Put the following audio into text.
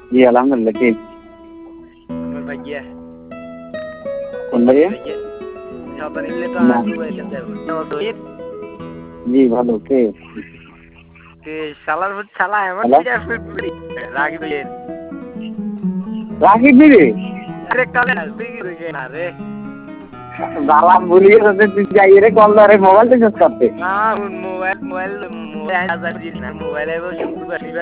জি আলহামদুলিল্লাহ। কি আমার ভাইয়া কোন ভাইয়া? সবাই মিলে তো না। আনু এখান যাবো জি ভালো। কে? শালার শালা এমন হ্যালো, রাগি ভাইয়ের রাকিব দিদি আরে কালে তুই কি কইছিস না রে বালাম ভুলিয়ে যাতে তুই যাই রে কল ধরে মোবাইল রিচার্জ করতে। না মোবাইল মোবাইল মোবাইল মোবাইল